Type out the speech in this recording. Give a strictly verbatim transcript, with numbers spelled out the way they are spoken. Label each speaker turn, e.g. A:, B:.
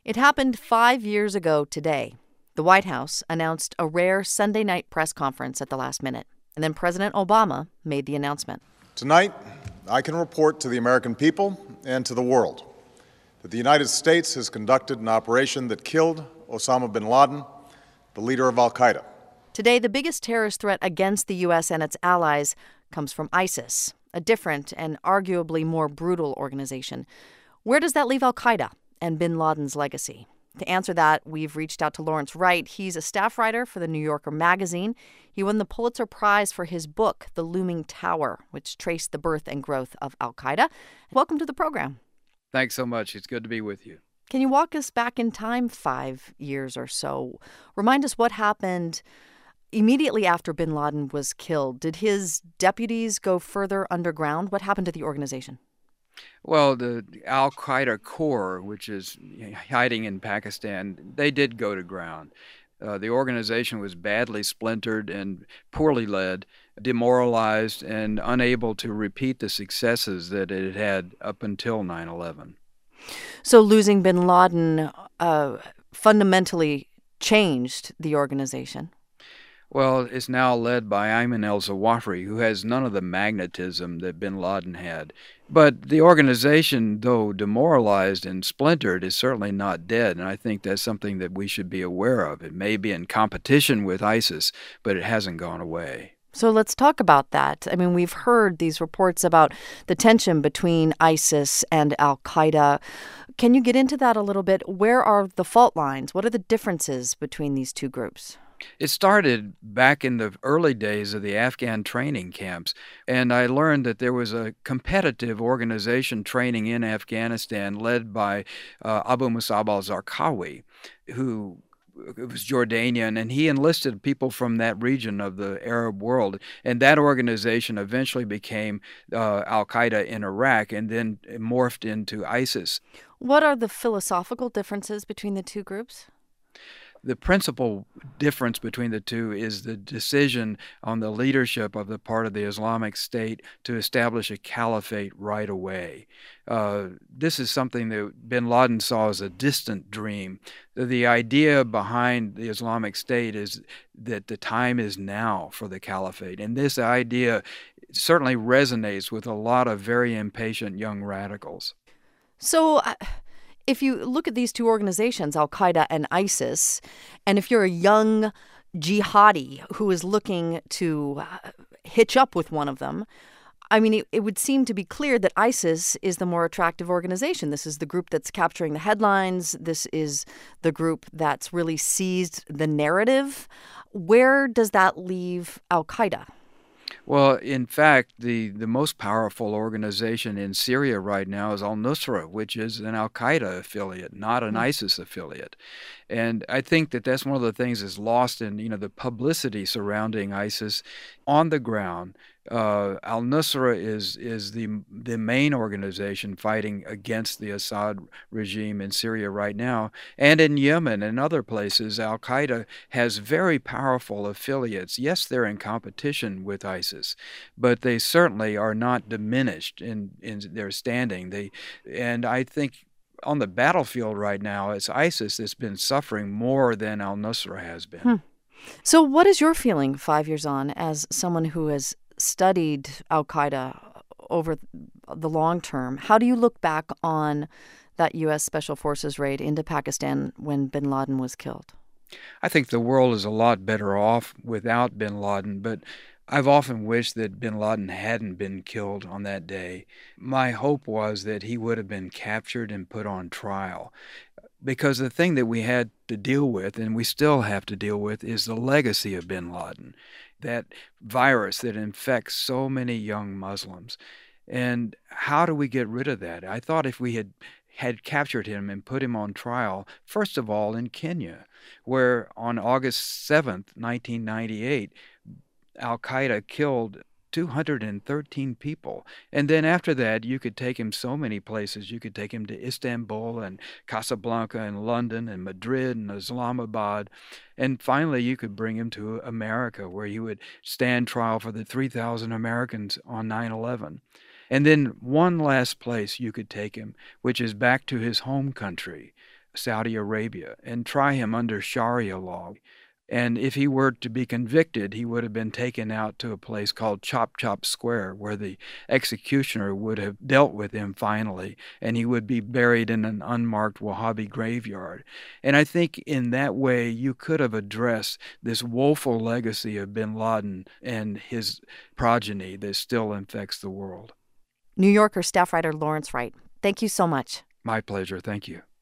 A: It happened five years ago today. The White House announced a rare Sunday night press conference at the last minute, and then President Obama made the announcement.
B: Tonight, I can report to the American people and to the world that the United States has conducted an operation that killed Osama bin Laden, the leader of al-Qaeda.
A: Today, the biggest terrorist threat against the U S and its allies comes from ISIS, a different and arguably more brutal organization. Where does that leave al-Qaeda and bin Laden's legacy? To answer that, we've reached out to Lawrence Wright. He's a staff writer for the New Yorker magazine. He won the Pulitzer Prize for his book, The Looming Tower, which traced the birth and growth of al-Qaeda. Welcome to the program.
C: Thanks so much. It's good to be with you.
A: Can you walk us back in time five years or so? Remind us what happened immediately after bin Laden was killed. Did his deputies go further underground? What happened to the organization?
C: Well, the al-Qaeda core, which is hiding in Pakistan, they did go to ground. Uh, the organization was badly splintered and poorly led, demoralized, and unable to repeat the successes that it had up until nine eleven.
A: So losing bin Laden uh, fundamentally changed the organization?
C: Well, it's now led by Ayman al-Zawahiri, who has none of the magnetism that bin Laden had. But the organization, though demoralized and splintered, is certainly not dead, and I think that's something that we should be aware of. It may be in competition with ISIS, but it hasn't gone away.
A: So let's talk about that. I mean, we've heard these reports about the tension between ISIS and al-Qaeda. Can you get into that a little bit? Where are the fault lines? What are the differences between these two groups?
C: It started back in the early days of the Afghan training camps, and I learned that there was a competitive organization training in Afghanistan led by uh, Abu Musab al-Zarqawi, who was Jordanian, and he enlisted people from that region of the Arab world, and that organization eventually became uh, al-Qaeda in Iraq and then morphed into ISIS.
A: What are the philosophical differences between the two groups?
C: The principal difference between the two is the decision on the leadership of the part of the Islamic State to establish a caliphate right away. Uh, this is something that bin Laden saw as a distant dream. The idea behind the Islamic State is that the time is now for the caliphate. And this idea certainly resonates with a lot of very impatient young radicals.
A: So... Uh... If you look at these two organizations, al-Qaeda and ISIS, and if you're a young jihadi who is looking to uh, hitch up with one of them, I mean, it, it would seem to be clear that ISIS is the more attractive organization. This is the group that's capturing the headlines. This is the group that's really seized the narrative. Where does that leave al-Qaeda?
C: Well, in fact, the, the most powerful organization in Syria right now is al-Nusra, which is an al-Qaeda affiliate, not an ISIS affiliate. And I think that that's one of the things that's lost in, you know, the publicity surrounding ISIS. On the ground, uh, al-Nusra is is the the main organization fighting against the Assad regime in Syria right now. And in Yemen and other places, al-Qaeda has very powerful affiliates. Yes, they're in competition with ISIS, but they certainly are not diminished in, in their standing. They, and I think on the battlefield right now, it's ISIS that's been suffering more than al-Nusra has been.
A: Hmm. So what is your feeling five years on as someone who has studied al-Qaeda over the long term? How do you look back on that U S Special Forces raid into Pakistan when bin Laden was killed?
C: I think the world is a lot better off without bin Laden, but I've often wished that bin Laden hadn't been killed on that day. My hope was that he would have been captured and put on trial. Because the thing that we had to deal with, and we still have to deal with, is the legacy of bin Laden, that virus that infects so many young Muslims. And how do we get rid of that? I thought if we had had captured him and put him on trial, first of all in Kenya, where on August seventh, nineteen ninety-eight, al-Qaeda killed two hundred thirteen people. And then after that, you could take him so many places. You could take him to Istanbul and Casablanca and London and Madrid and Islamabad. And finally, you could bring him to America, where he would stand trial for the three thousand Americans on nine eleven. And then one last place you could take him, which is back to his home country, Saudi Arabia and try him under Sharia law. And if he were to be convicted, he would have been taken out to a place called Chop Chop Square, where the executioner would have dealt with him finally, and he would be buried in an unmarked Wahhabi graveyard. And I think in that way you could have addressed this woeful legacy of bin Laden and his progeny that still infects the world.
A: New Yorker staff writer Lawrence Wright, thank you so much.
C: My pleasure. Thank you.